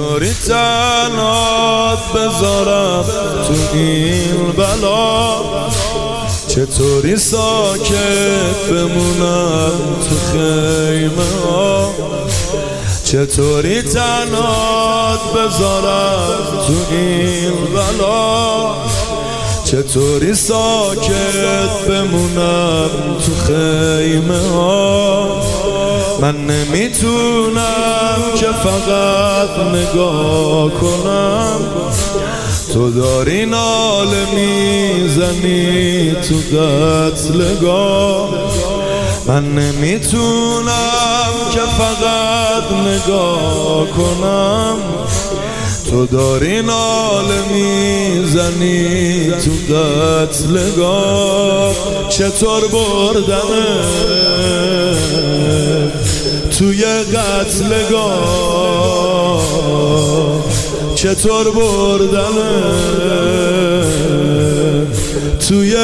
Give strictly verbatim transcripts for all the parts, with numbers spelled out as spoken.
چطوری تنهات بذارم تو این بلا، چطوری ساکت بمونم تو خیمه ها، چطوری تنهات بذارم تو این بلا، چطوری ساکت بمونم تو خیمه ها. من نمیتونم که فقط نگاه کنم، تو داری ناله میزنی تو قتلگاه. من نمیتونم که فقط نگاه کنم، تو داری ناله میزنی تو قتلگاه. چطور بردمه توی قتلگاه، چطور بردمه توی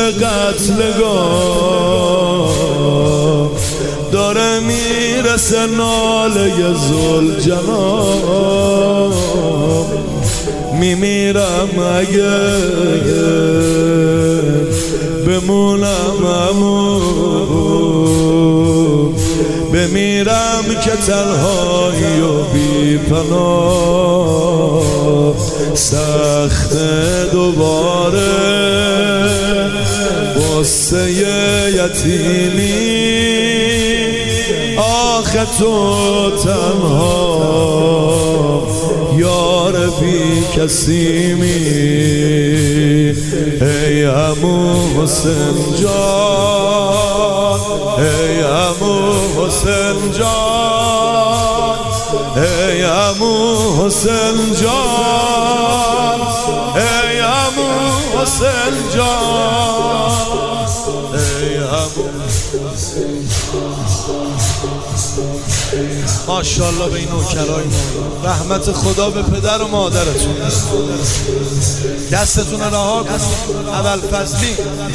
قتلگاه. داره میرسه ناله ذوالجلال، میمیرم اگه بمونم امون، بمیرم که تنهایی و بی پناه. سخت دوباره غصه یتیمی، آخه تو تنها یار بی کسی می. ای عمو حسین جان، ای عمو حسین جان، ای عمو حسین جان، ای عمو حسین جان، ای عمو. ماشاءالله به این نوکرای ما، رحمت خدا به پدر و مادرتون. دستتون رها کن اول فضلی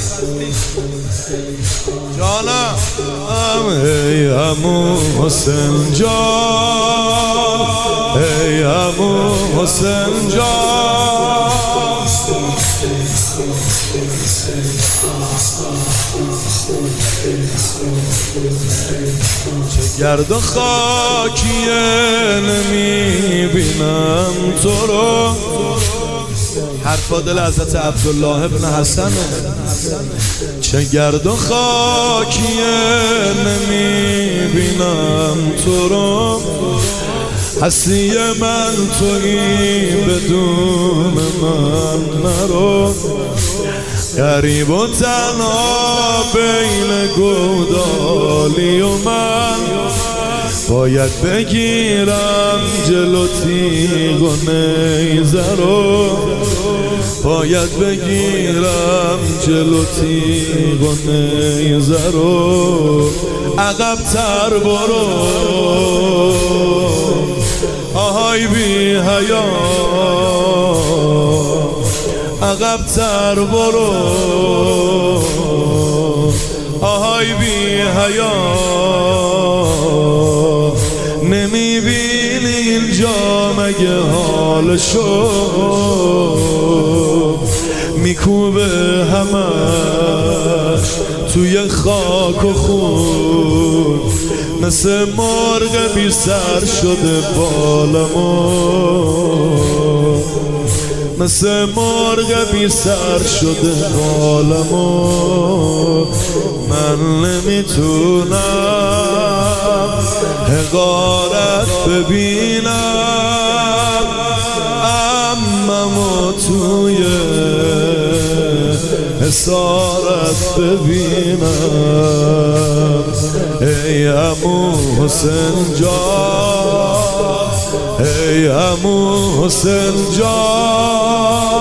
جانم. ای عمو حسین جان، ای عمو حسین جان، چه گرد و خاکیه نمیبینم تو رو. حرفا دل حضرت عبدالله ابن حسنه. چه گرد و خاکیه نمیبینم تو رو، هستی من تویی بدون من نرو. غریب و تنها بین گودالی و من، باید بگیرم جلو تیغ و نیزه رو، باید بگیرم جلو تیغ و نیزه رو. عقب تر برو آهای بی حیا، عقب تر برو آهای بی حیا. نمیبینی اینجا مگه حالشو میکوبه همش توی خاک و خون، مثل مرغ بی سر شده بالمو، مثل مرغ بی سر شده بالمو. من نمیتونم حقارت ببینم، اممو توی حسارت ببینم. ای عمو حسین جان، ای عمو حسین جان،